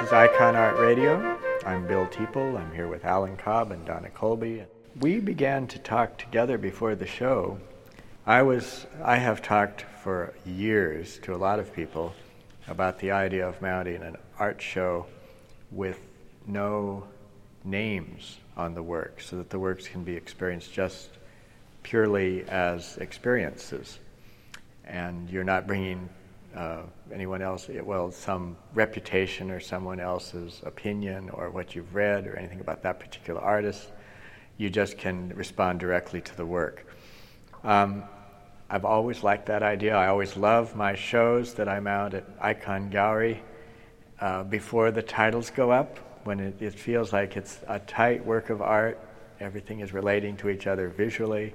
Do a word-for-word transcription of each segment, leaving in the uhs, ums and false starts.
is Icon Art Radio. I'm Bill Teeple. I'm here with Alan Cobb and Donna Colby. We began to talk together before the show. I was, I have talked for years to a lot of people about the idea of mounting an art show with no names on the work, so that the works can be experienced just purely as experiences. And you're not bringing uh, anyone else, well, some reputation or someone else's opinion or what you've read or anything about that particular artist. You just can respond directly to the work. Um, I've always liked that idea. I always love my shows that I mount at Icon Gallery uh, before the titles go up, when it, it feels like it's a tight work of art. Everything is relating to each other visually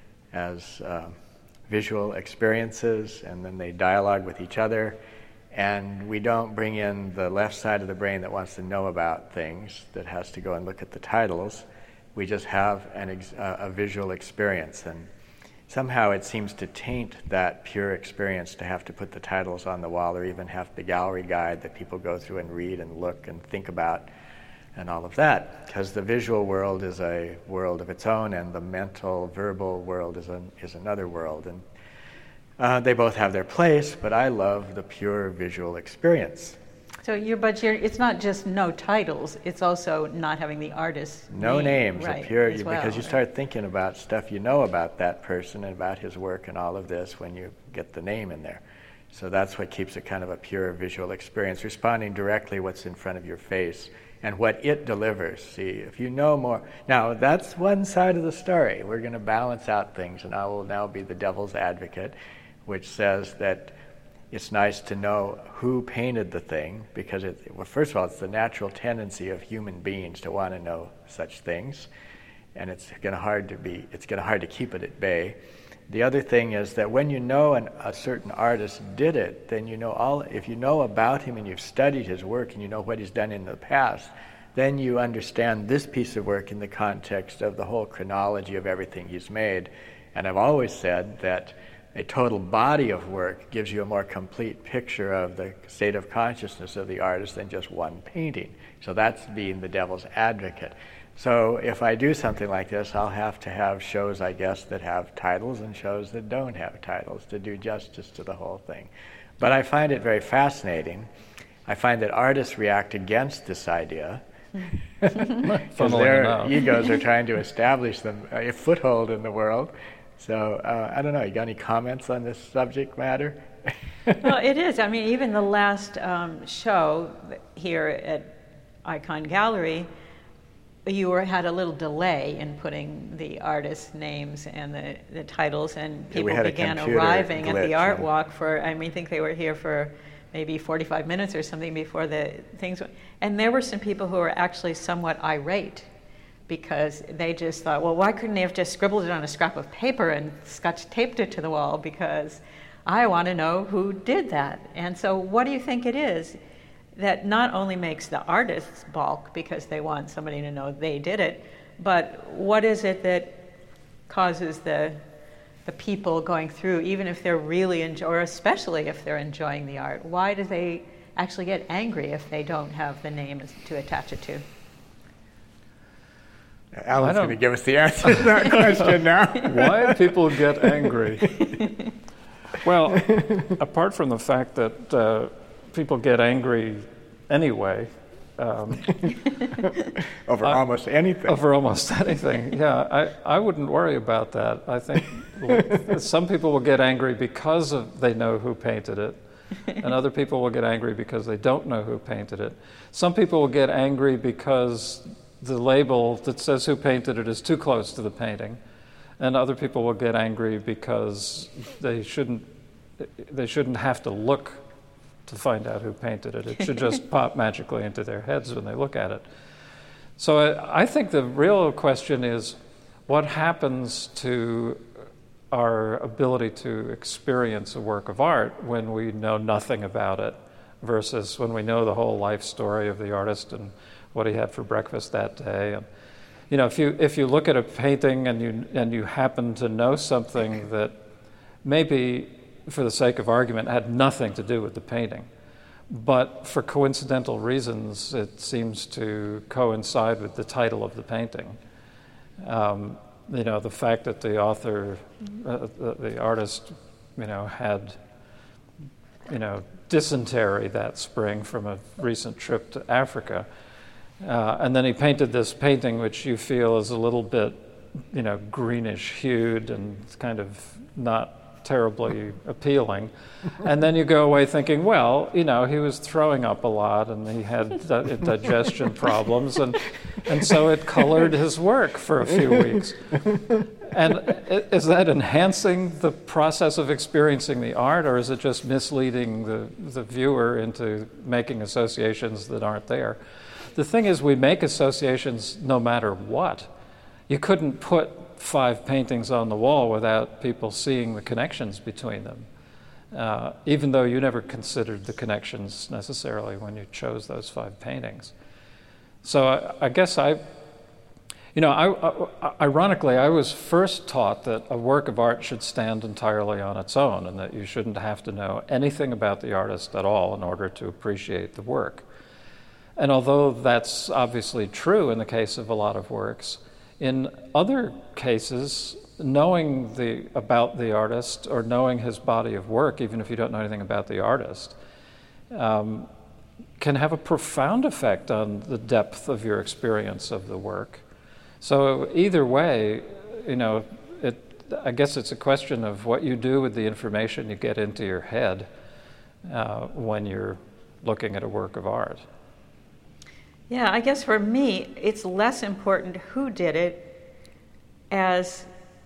as uh, visual experiences, and then they dialogue with each other. And we don't bring in the left side of the brain that wants to know about things, that has to go and look at the titles. We just have an ex- uh, a visual experience. And somehow it seems to taint that pure experience to have to put the titles on the wall, or even have the gallery guide that people go through and read and look and think about and all of that, because the visual world is a world of its own, and the mental, verbal world is, an, is another world. And uh, they both have their place, but I love the pure visual experience. So you're, but you're, it's not just no titles, it's also not having the artist's No name, names, right, a pure, as well, because you right? start thinking about stuff you know about that person and about his work and all of this when you get the name in there. So that's what keeps it kind of a pure visual experience, responding directly what's in front of your face and what it delivers. See, if you know more. Now, that's one side of the story. We're going to balance out things, and I will now be the devil's advocate, which says that it's nice to know who painted the thing, because it, well, first of all, it's the natural tendency of human beings to want to know such things, and it's going to hard to be. It's going to hard to keep it at bay. The other thing is that when you know an, a certain artist did it, then you know all. If you know about him and you've studied his work and you know what he's done in the past, then you understand this piece of work in the context of the whole chronology of everything he's made. And I've always said that a total body of work gives you a more complete picture of the state of consciousness of the artist than just one painting. So that's being the devil's advocate. So if I do something like this, I'll have to have shows, I guess, that have titles and shows that don't have titles to do justice to the whole thing. But I find it very fascinating. I find that artists react against this idea because their enough. egos are trying to establish them a foothold in the world. So uh, I don't know, you got any comments on this subject matter? Well, it is. I mean, even the last um, show here at Icon Gallery, you were, had a little delay in putting the artists' names and the, the titles, and people yeah, began arriving at the art walk for, I mean, I think they were here for maybe forty-five minutes or something before the things went. And there were some people who were actually somewhat irate, because they just thought, well, why couldn't they have just scribbled it on a scrap of paper and scotch taped it to the wall, because I want to know who did that. And so what do you think it is that not only makes the artists balk because they want somebody to know they did it, but what is it that causes the the people going through, even if they're really enjoy, or especially if they're enjoying the art, why do they actually get angry if they don't have the name to attach it to? Alan's going to give us the answer to that question now. Why people get angry? Well, apart from the fact that uh, people get angry anyway. Um, over I, almost anything. Over almost anything, yeah. I, I wouldn't worry about that. I think some people will get angry because of they know who painted it, and other people will get angry because they don't know who painted it. Some people will get angry because the label that says who painted it is too close to the painting, and other people will get angry because they shouldn't they shouldn't have to look to find out who painted it. It should just pop magically into their heads when they look at it. So I, I think the real question is, what happens to our ability to experience a work of art when we know nothing about it versus when we know the whole life story of the artist and what he had for breakfast that day? And you know, if you if you look at a painting and you and you happen to know something that maybe, for the sake of argument, had nothing to do with the painting, but for coincidental reasons, it seems to coincide with the title of the painting. Um, you know, the fact that the author, uh, the, the artist, you know, had, you know, dysentery that spring from a recent trip to Africa. Uh, and then he painted this painting, which you feel is a little bit, you know, greenish hued and kind of not terribly appealing. And then you go away thinking, well, you know, he was throwing up a lot and he had di- digestion problems, and and so it colored his work for a few weeks. And is that enhancing the process of experiencing the art, or is it just misleading the, the viewer into making associations that aren't there? The thing is, we make associations no matter what. You couldn't put five paintings on the wall without people seeing the connections between them, uh, even though you never considered the connections necessarily when you chose those five paintings. So I, I guess I, you know, I, I, ironically, I was first taught that a work of art should stand entirely on its own and that you shouldn't have to know anything about the artist at all in order to appreciate the work. And although that's obviously true in the case of a lot of works, in other cases, knowing the, about the artist or knowing his body of work, even if you don't know anything about the artist, um, can have a profound effect on the depth of your experience of the work. So either way, you know, it, I guess it's a question of what you do with the information you get into your head uh, when you're looking at a work of art. Yeah, I guess for me, it's less important who did it as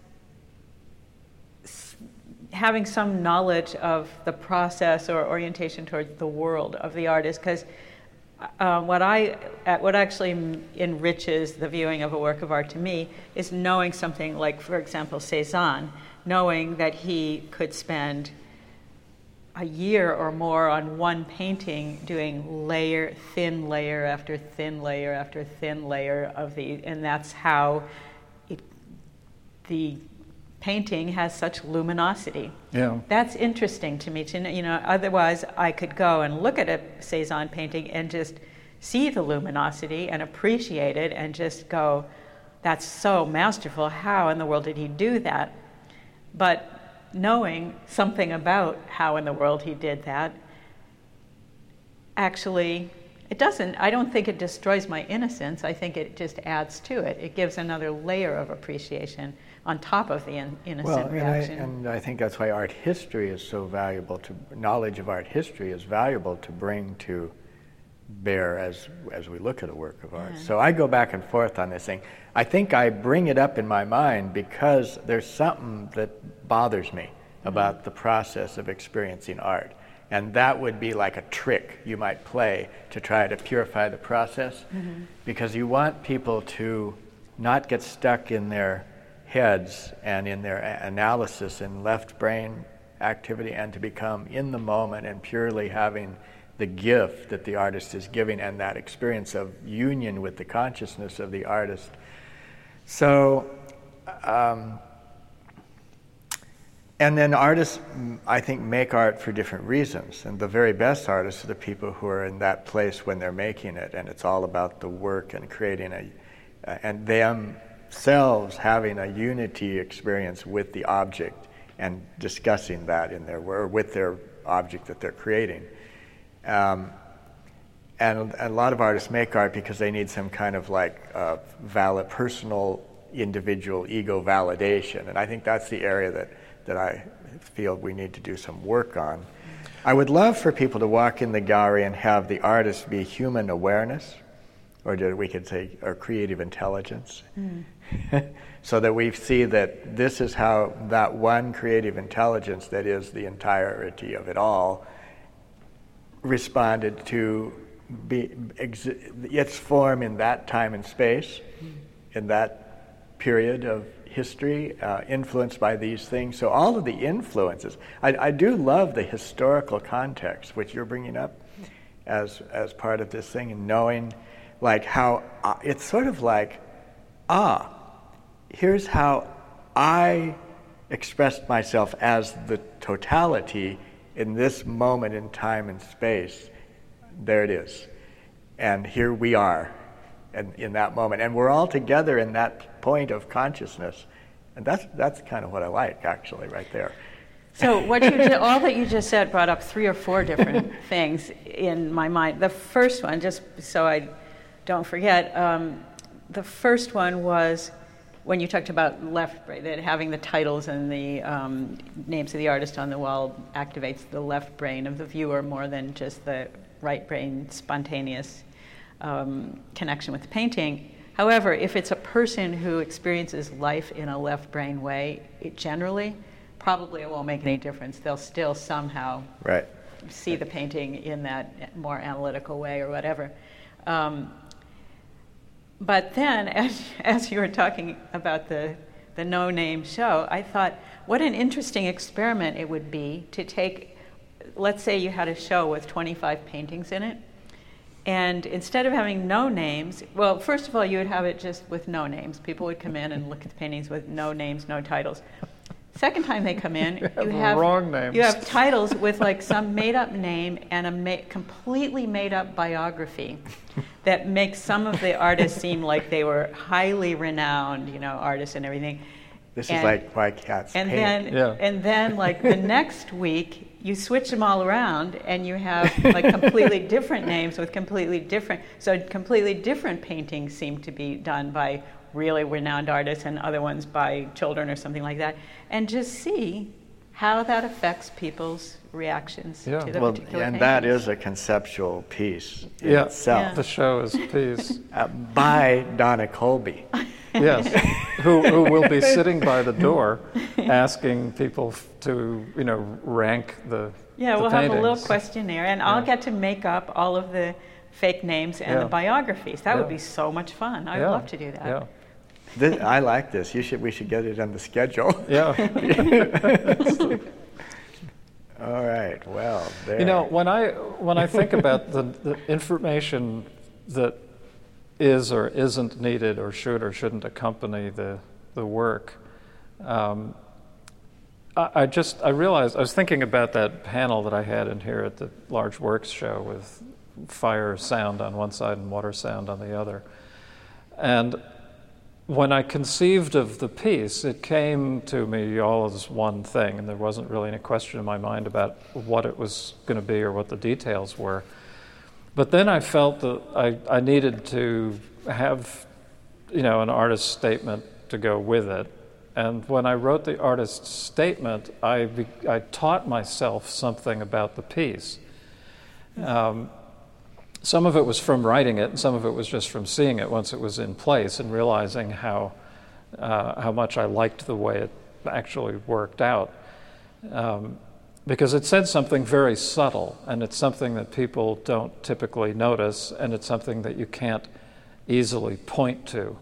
s- having some knowledge of the process or orientation toward the world of the artist, because uh, what I uh, what actually enriches the viewing of a work of art to me is knowing something like, for example, Cézanne, knowing that he could spend a year or more on one painting, doing layer, thin layer after thin layer after thin layer of the, and that's how it, the painting has such luminosity. Yeah. That's interesting to me to know, you know, otherwise I could go and look at a Cézanne painting and just see the luminosity and appreciate it and just go, that's so masterful, how in the world did he do that? But knowing something about how in the world he did that, actually, it doesn't, I don't think it destroys my innocence. I think it just adds to it. It gives another layer of appreciation on top of the in, innocent well, reaction. And I, and I think that's why art history is so valuable, to knowledge of art history is valuable to bring to bear as as we look at a work of art. Yeah. So I go back and forth on this thing. I think I bring it up in my mind because there's something that bothers me mm-hmm. about the process of experiencing art. And that would be like a trick you might play to try to purify the process, mm-hmm. because you want people to not get stuck in their heads and in their a- analysis and left brain activity, and to become in the moment and purely having the gift that the artist is giving and that experience of union with the consciousness of the artist. So, um, and then artists, I think, make art for different reasons. And the very best artists are the people who are in that place when they're making it, and it's all about the work and creating a, uh, and themselves having a unity experience with the object and discussing that in their work, with their object that they're creating. Um, and a lot of artists make art because they need some kind of like uh, valid, personal, individual ego validation. And I think that's the area that, that I feel we need to do some work on. I would love for people to walk in the gallery and have the artist be human awareness, or we could say, or creative intelligence, mm. so that we see that this is how that one creative intelligence that is the entirety of it all responded to be ex- its form in that time and space, in that period of history, uh, influenced by these things. So all of the influences, I, I do love the historical context, which you're bringing up as as part of this thing, and knowing like how, uh, it's sort of like, ah, here's how I expressed myself as the totality in this moment in time and space, there it is. And here we are in, in that moment. And we're all together in that point of consciousness. And that's that's kind of what I like, actually, right there. So what you did, all that you just said brought up three or four different things in my mind. The first one, just so I don't forget, um, the first one was when you talked about left brain, that having the titles and the um, names of the artist on the wall activates the left brain of the viewer more than just the right brain spontaneous um, connection with the painting. However, if it's a person who experiences life in a left brain way, it generally, probably it won't make any difference. They'll still somehow right. see the painting in that more analytical way or whatever. Um, but then, as, as you were talking about the, the no-name show, I thought, what an interesting experiment it would be to take, let's say you had a show with twenty-five paintings in it, and instead of having no names, well, first of all, you would have it just with no names. People would come in and look at the paintings with no names, no titles. Second time they come in, you have, you have wrong names. You have titles with like some made-up name and a ma- completely made-up biography that makes some of the artists seem like they were highly renowned, you know, artists and everything. This and, is like why cats and paint. then Yeah. and then like the next week you switch them all around and you have like completely different names with completely different so completely different paintings seem to be done by really renowned artists and other ones by children or something like that, and just see how that affects people's reactions Yeah. to the Well, particular and paintings. that is a conceptual piece in Yeah. itself. Yeah. The show is a piece. Uh, by Donna Colby. Yes, who, who will be sitting by the door asking people f- to, you know, rank the Yeah, the we'll have a little paintings. questionnaire, and I'll Yeah. get to make up all of the fake names and Yeah. the biographies. That Yeah. would be so much fun. I'd Yeah. love to do that. Yeah, This, I like this. You should. We should get it on the schedule. yeah. All right. Well, there. You know, when I when I think about the, the information that is or isn't needed or should or shouldn't accompany the the work, um, I, I just I realized I was thinking about that panel that I had in here at the Large Works show with fire sound on one side and water sound on the other, and when I conceived of the piece, it came to me all as one thing, and there wasn't really any question in my mind about what it was going to be or what the details were. But then I felt that I, I needed to have, you know, an artist's statement to go with it. And when I wrote the artist's statement, I, be, I taught myself something about the piece. Um, Some of it was from writing it, and some of it was just from seeing it once it was in place and realizing how uh, how much I liked the way it actually worked out. Um, because it said something very subtle, and it's something that people don't typically notice, and it's something that you can't easily point to.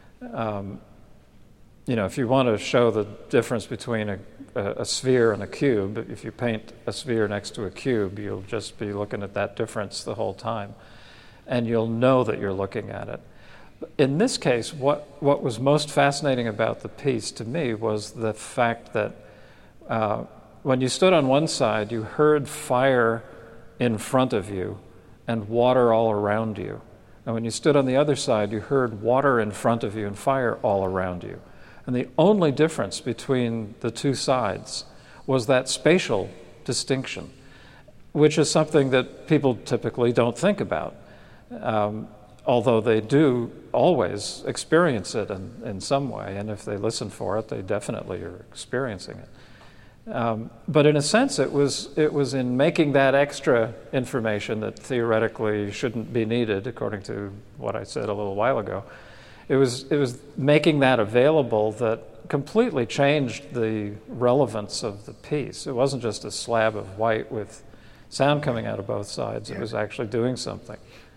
Um, you know, if you want to show the difference between a, a, a sphere and a cube, if you paint a sphere next to a cube, you'll just be looking at that difference the whole time, and you'll know that you're looking at it. In this case, what, what was most fascinating about the piece to me was the fact that uh, when you stood on one side, you heard fire in front of you and water all around you. And when you stood on the other side, you heard water in front of you and fire all around you. And the only difference between the two sides was that spatial distinction, which is something that people typically don't think about, um, although they do always experience it in, in some way, and if they listen for it, they definitely are experiencing it. Um, but in a sense, it was it was in making that extra information that theoretically shouldn't be needed, according to what I said a little while ago. It was it was making that available that completely changed the relevance of the piece. It wasn't just a slab of white with sound coming out of both sides. It Yeah. was actually doing something.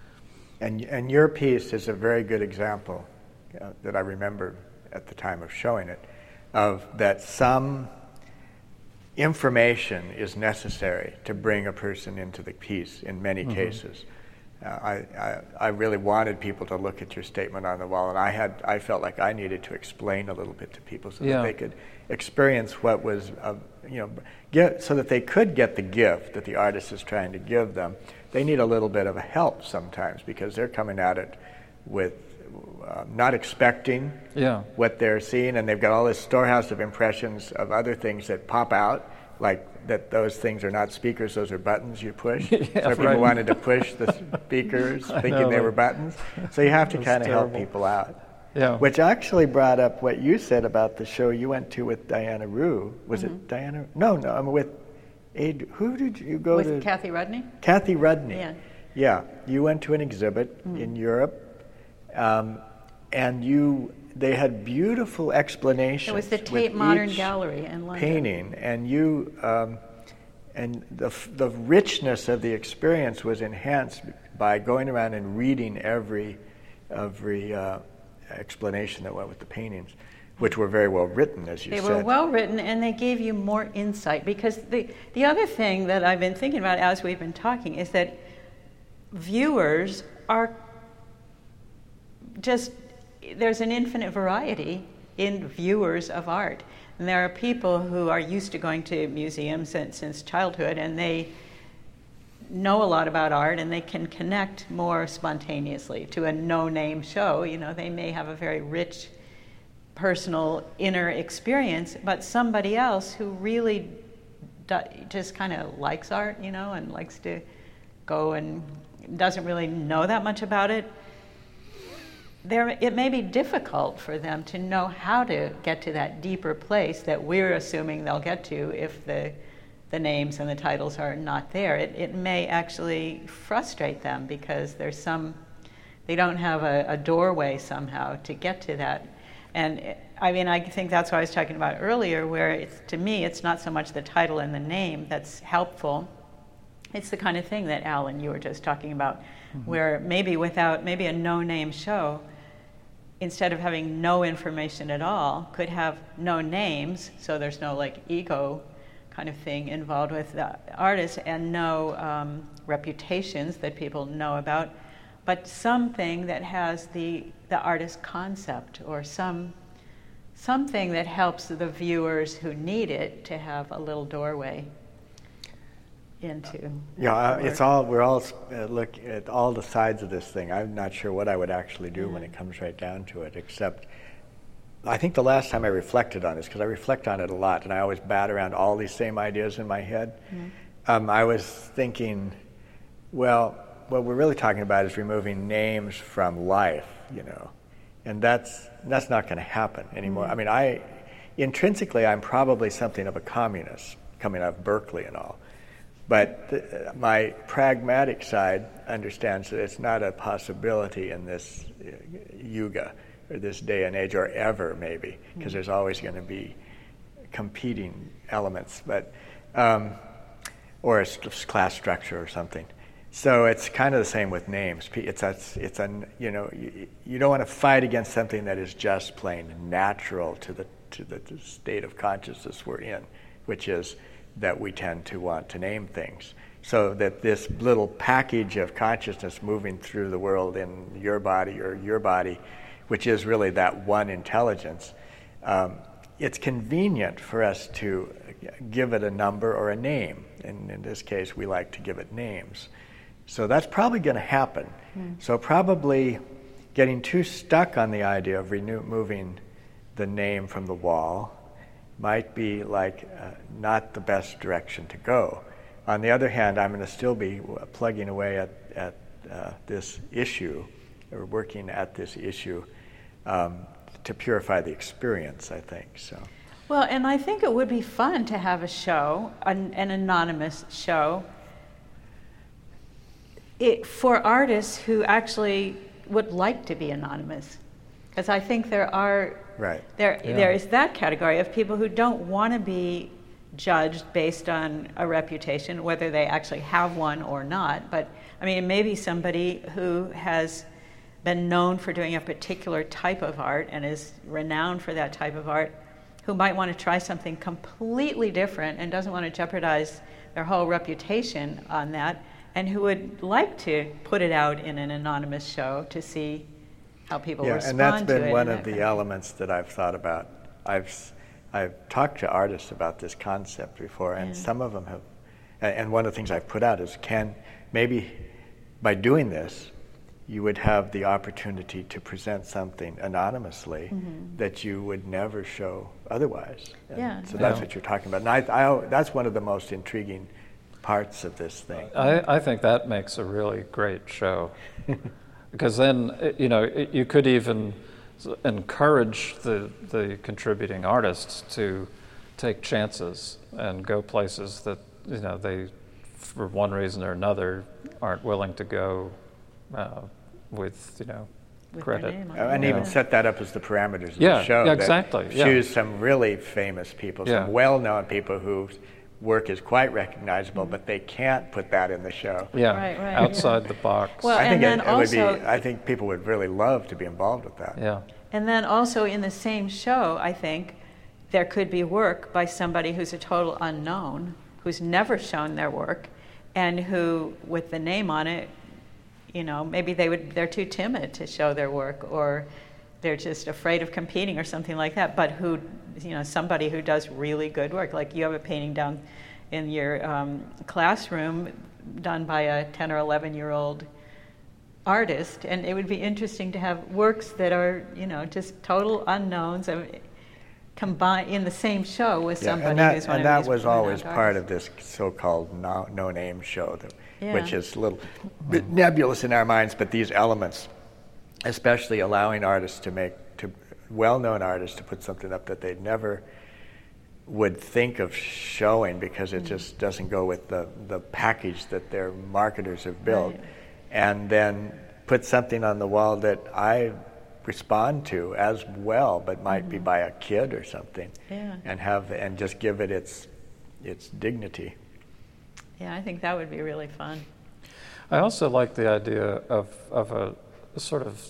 And and your piece is a very good example uh, that I remember at the time of showing it, of that some information is necessary to bring a person into the piece in many mm-hmm. cases. Uh, I, I I really wanted people to look at your statement on the wall, and I had I felt like I needed to explain a little bit to people so yeah. that they could experience what was a, you know, get, so that they could get the gift that the artist is trying to give them, they need a little bit of help sometimes because they're coming at it with uh, not expecting yeah. what they're seeing, and they've got all this storehouse of impressions of other things that pop out, like that those things are not speakers, those are buttons you push. yeah, so people right. wanted to push the speakers thinking know, they like, were buttons. So you have to kind of help terrible. people out. Yeah. Which actually brought up what you said about the show you went to with Diana Rue. Was mm-hmm. it Diana? No, no, I'm with Ad, who did you go with to? With Kathy Rudney? Kathy Rudney. Yeah. Yeah, you went to an exhibit mm-hmm. in Europe, um, and you they had beautiful explanations. It was the Tate Modern Gallery in London. Painting, and you um, and the the richness of the experience was enhanced by going around and reading every every uh, explanation that went with the paintings, which were very well written, as you they said. They were well written, and they gave you more insight. Because the the other thing that I've been thinking about as we've been talking is that viewers are just, there's an infinite variety in viewers of art. And there are people who are used to going to museums since, since childhood, and they know a lot about art, and they can connect more spontaneously to a no-name show. You know, they may have a very rich, personal, inner experience, but somebody else who really do, just kind of likes art, you know, and likes to go and doesn't really know that much about it, there it may be difficult for them to know how to get to that deeper place that we're assuming they'll get to if the the names and the titles are not there. It it may actually frustrate them because there's some, they don't have a, a doorway somehow to get to that. And it, I mean, I think that's what I was talking about earlier, where it's, to me, it's not so much the title and the name that's helpful. It's the kind of thing that, Alan, you were just talking about, mm-hmm. where maybe without, maybe a no-name show, instead of having no information at all, could have no names, so there's no like ego kind of thing involved with the artists, and no um, reputations that people know about, but something that has the, the artist concept, or some something that helps the viewers who need it to have a little doorway into. Yeah, uh, it's all, we're all uh, look at all the sides of this thing. I'm not sure what I would actually do mm-hmm. when it comes right down to it, except I think the last time I reflected on this, because I reflect on it a lot, and I always bat around all these same ideas in my head, mm-hmm. um, I was thinking, well, what we're really talking about is removing names from life, you know, and that's that's not going to happen anymore. Mm-hmm. I mean, I intrinsically, I'm probably something of a communist, coming out of Berkeley and all. But the, my pragmatic side understands that it's not a possibility in this yuga, or this day and age, or ever maybe, because mm-hmm. there's always going to be competing elements, but um, or a class structure or something. So it's kind of the same with names. It's a, it's a you know you, you don't want to fight against something that is just plain natural to the to the state of consciousness we're in, which is that we tend to want to name things. So that this little package of consciousness moving through the world in your body or your body, which is really that one intelligence, um, it's convenient for us to give it a number or a name. And in this case, we like to give it names. So that's probably going to happen. Mm. So probably getting too stuck on the idea of removing the name from the wall might be like uh, not the best direction to go. On the other hand, I'm going to still be plugging away at, at uh, this issue, or working at this issue um, to purify the experience, I think. So. Well, and I think it would be fun to have a show, an, an anonymous show, it, for artists who actually would like to be anonymous. Because I think there are, right. there yeah. there is that category of people who don't want to be judged based on a reputation, whether they actually have one or not. But I mean, it may be somebody who has been known for doing a particular type of art and is renowned for that type of art, who might want to try something completely different and doesn't want to jeopardize their whole reputation on that, and who would like to put it out in an anonymous show to see how people yeah, respond and that's to been it one and of that the kind elements that I've thought about. I've I've talked to artists about this concept before, and Yeah. some of them have, and one of the things I've put out is, can maybe by doing this, you would have the opportunity to present something anonymously mm-hmm. that you would never show otherwise. And yeah. so that's yeah. what you're talking about. And I, I, that's one of the most intriguing parts of this thing. I, I think that makes a really great show. Because then, you know, you could even encourage the, the contributing artists to take chances and go places that, you know, they, for one reason or another, aren't willing to go uh, with, you know, with credit. Name on Uh, and it. even Yeah. set that up as the parameters of Yeah, the show. yeah, that exactly, yeah. Choose some really famous people, Yeah. some well-known people whose work is quite recognizable, but they can't put that in the show. Yeah, Right, right, outside the box. Well, I think and it, then it would be. also- I think people would really love to be involved with that. yeah. And then also in the same show, I think, there could be work by somebody who's a total unknown, who's never shown their work, and who, with the name on it, you know, maybe they would, they're too timid to show their work, or they're just afraid of competing or something like that, but who, you know, somebody who does really good work. Like you have a painting down in your um, classroom done by a ten or eleven year old artist, and it would be interesting to have works that are, you know, just total unknowns I mean, combined in the same show with Yeah, somebody and that, who's one and of that these was always renowned part artists. of this so-called no, no-name show, that, Yeah. which is a little bit nebulous in our minds, but these elements, especially allowing artists to make, to well-known artists to put something up that they'd never would think of showing because it just doesn't go with the, the package that their marketers have built. Right. And then put something on the wall that I respond to as well, but might be by a kid or something. Yeah. And have and just give it its its dignity. Yeah, I think that would be really fun. I also like the idea of, of a, a sort of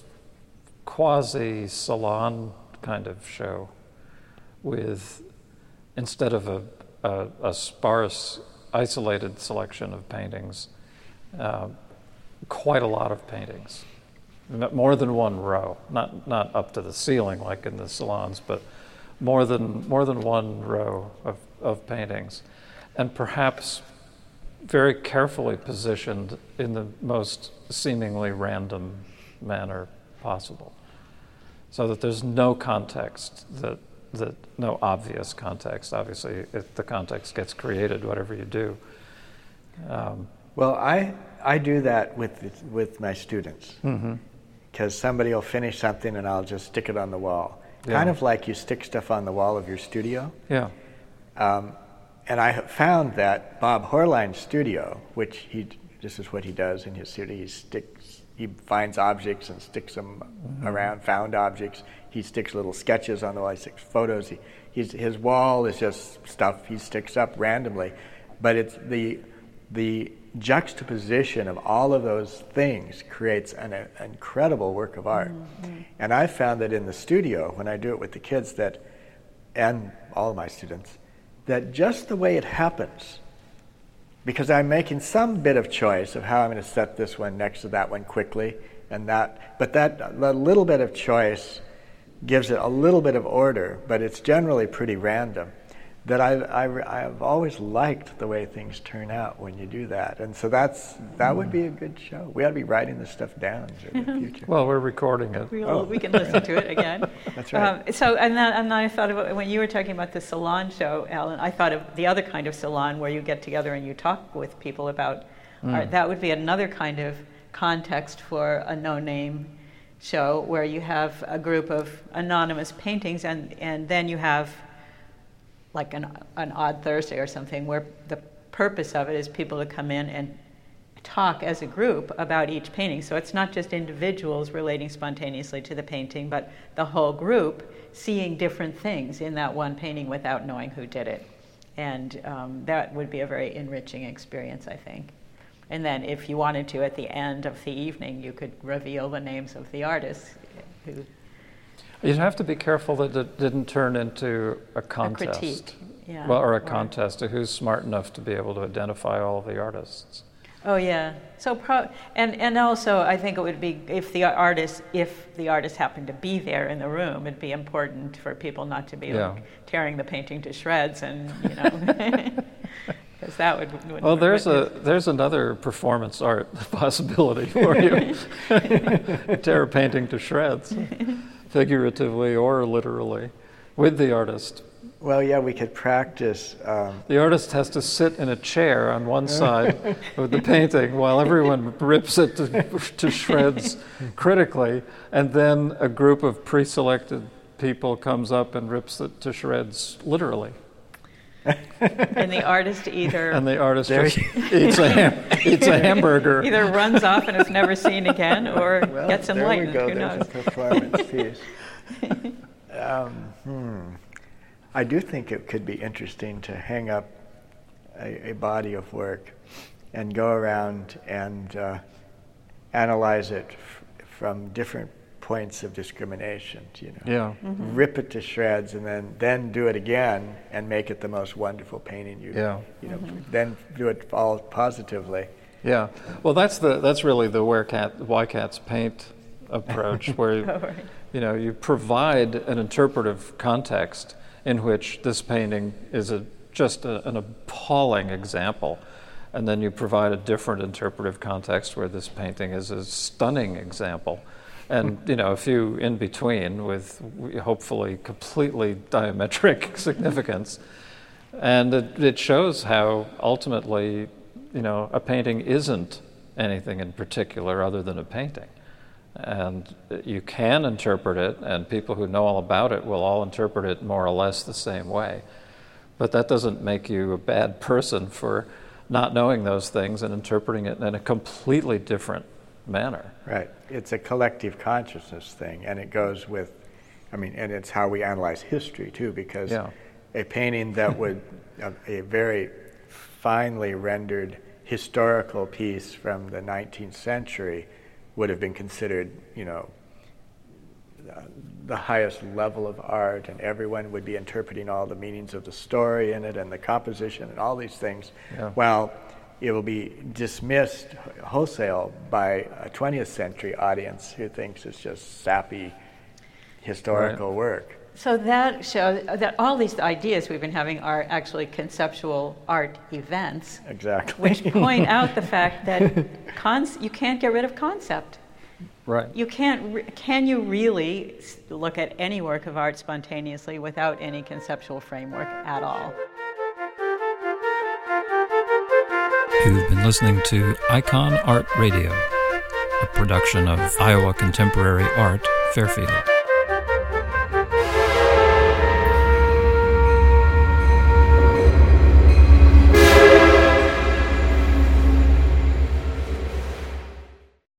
quasi-salon kind of show with, instead of a, a, a sparse, isolated selection of paintings, uh, quite a lot of paintings. More than one row, not not up to the ceiling like in the salons, but more than more than one row of, of paintings, and perhaps very carefully positioned in the most seemingly random manner possible, so that there's no context, that that no obvious context. Obviously, if the context gets created, whatever you do. Um, Well, I I do that with with my students. mm-hmm. Because somebody will finish something and I'll just stick it on the wall. Yeah. Kind of like you stick stuff on the wall of your studio. Yeah. Um, and I have found that Bob Horline's studio, which he, this is what he does in his studio, he sticks, he finds objects and sticks them mm-hmm. around, found objects. He sticks little sketches on the wall, he sticks photos. He, he's, his wall is just stuff he sticks up randomly. But it's the, the juxtaposition of all of those things creates an, an incredible work of art. Mm-hmm. And I found that in the studio, when I do it with the kids, that, and all of my students, that just the way it happens, because I'm making some bit of choice of how I'm going to set this one next to that one quickly, and that, but that, that little bit of choice gives it a little bit of order, but it's generally pretty random. That I've, I've, I've always liked the way things turn out when you do that. And so that's that would be a good show. We ought to be writing this stuff down in the future. Well, we're recording it. We'll, Oh. We can listen to it again. That's right. Um, so, and then, and then I thought of, when you were talking about the salon show, Alan, I thought of the other kind of salon where you get together and you talk with people about Mm. art. That would be another kind of context for a no-name show where you have a group of anonymous paintings, and, and then you have like an, an Odd Thursday or something where the purpose of it is people to come in and talk as a group about each painting. So it's not just individuals relating spontaneously to the painting, but the whole group seeing different things in that one painting without knowing who did it. And um, that would be a very enriching experience, I think. And then if you wanted to, at the end of the evening, you could reveal the names of the artists who... You'd have to be careful that it didn't turn into a contest. A critique, yeah. Well, or a Or- contest to who's smart enough to be able to identify all of the artists. Oh yeah. So pro- and and also I think it would be if the artist if the artist happened to be there in the room, it'd be important for people not to be Yeah. like tearing the painting to shreds and you know because that would. would Well, would there's a witness. there's another performance art possibility for you. Tear a painting to shreds, figuratively or literally, with the artist. Well, yeah, we could practice. Um, The artist has to sit in a chair on one side of the painting while everyone rips it to, to shreds critically, and then a group of pre-selected people comes up and rips it to shreds literally. And the artist either And the artist There just eats a ham, eats a hamburger. either runs off and is never seen again, or well, gets there enlightened. we go. Who There's knows? a performance piece. Um, hmm. I do think it could be interesting to hang up a, a body of work and go around and uh, analyze it f- from different points of discrimination. You know, Yeah. Mm-hmm. rip it to shreds and then then do it again and make it the most wonderful painting you. Yeah. You know, Mm-hmm. then do it all positively. Yeah, well, that's the that's really the where cat why cats paint approach, where Oh, right. you know you provide an interpretive context in which this painting is a just a, an appalling example, and then you provide a different interpretive context where this painting is a stunning example, and you know a few in between with hopefully completely diametric significance, and it, it shows how ultimately, you know, a painting isn't anything in particular other than a painting. And you can interpret it, and people who know all about it will all interpret it more or less the same way. But that doesn't make you a bad person for not knowing those things and interpreting it in a completely different manner. Right. It's a collective consciousness thing, and it goes with, I mean, and it's how we analyze history too, because Yeah. a painting that would, a, a very finely rendered historical piece from the nineteenth century would have been considered, you know, uh, the highest level of art, and everyone would be interpreting all the meanings of the story in it and the composition and all these things. Yeah. While it will be dismissed wholesale by a twentieth century audience who thinks it's just sappy historical Right. work. So that shows that all these ideas we've been having are actually conceptual art events, Exactly. which point out the fact that cons- you can't get rid of concept. Right. You can't. Re- can you really s- look at any work of art spontaneously without any conceptual framework at all? You've been listening to Icon Art Radio, a production of Iowa Contemporary Art, Fairfield.